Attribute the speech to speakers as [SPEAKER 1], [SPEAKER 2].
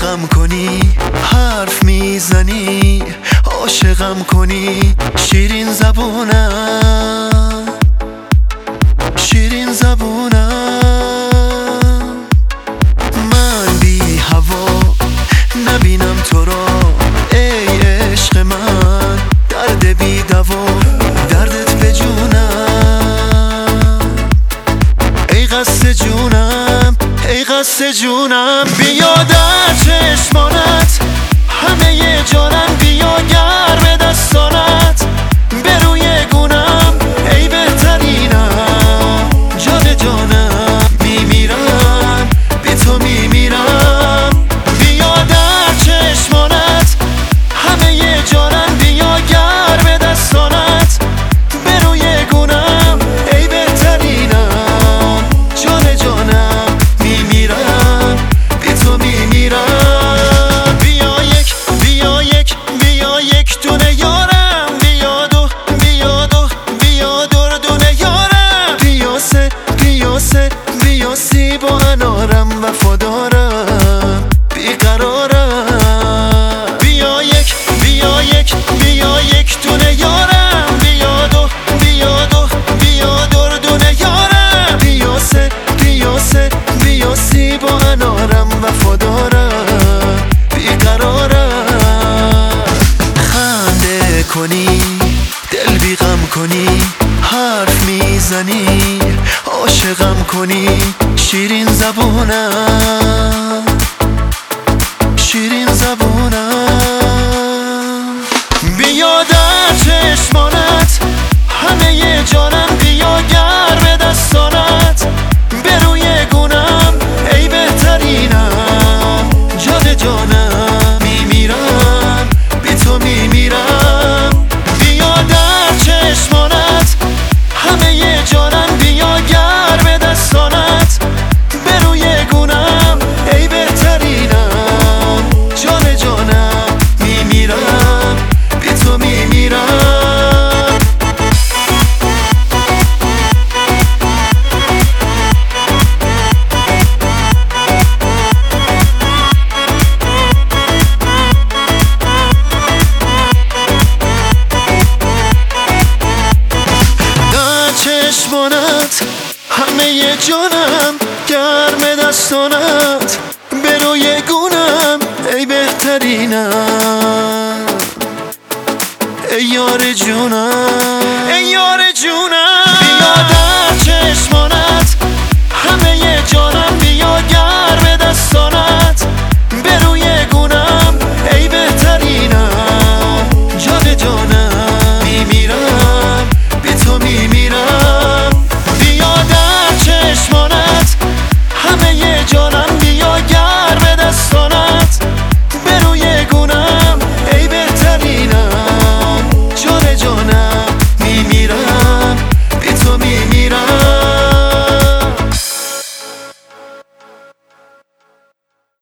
[SPEAKER 1] دلبیغم کنی، حرف میزنی، عاشقم کنی. شیرین زبونم، شیرین زبونم. من بی هوا نبینم تو را، ای عشق من درد بی دوا، دردت به جونم، ای قصد جونم، ای قصد جونم. بیا در چشمانت همه جانم، بیا گرم دستانت به روی گونم، ای بهترینم، جان جانم. میمیرم بی تو میمیرم. بیا در چشمانت همه جانم، بیا گرم دستانت به روی گونم، ای بهترینم، جان جانم. میمیرم بی تو میمیرم. بیا یک، بیا یک، بیا یک دونه یارم، بیا دو، بیا دو، بیا دردونه یارم. بیا سه، بیا سه، بیا سی با انارم، وفادارم، بیقرارم. بیا یک، بیا یک، بیا یک دونه یارم، بیا دو، بیا دو، بیا دردونه یارم. بیا سه، بیا سه، بیا سی با انارم، وفادارم، بیقرارم. خنده کنی، دل بیغم کنی، حرف میزنی، عاشقم کنی. شیرین زبونم، شیرین زبونم. بیا در چشمانت همه جانم، بیا گرم دستانت به روی گونم، ای بهترینم، جان جانم. میمیرم بی تو میمیرم. بیا در چشمانت همه جانم، بیا گرم دستانت به روی گونم، ای بهترینم، جان جانم. میمیرم بی تو میمیرم. در چشمانت همه جانم، گرم دستانت به روی گونم، ای بهترینم، ای یار جونم، ای یار جونم.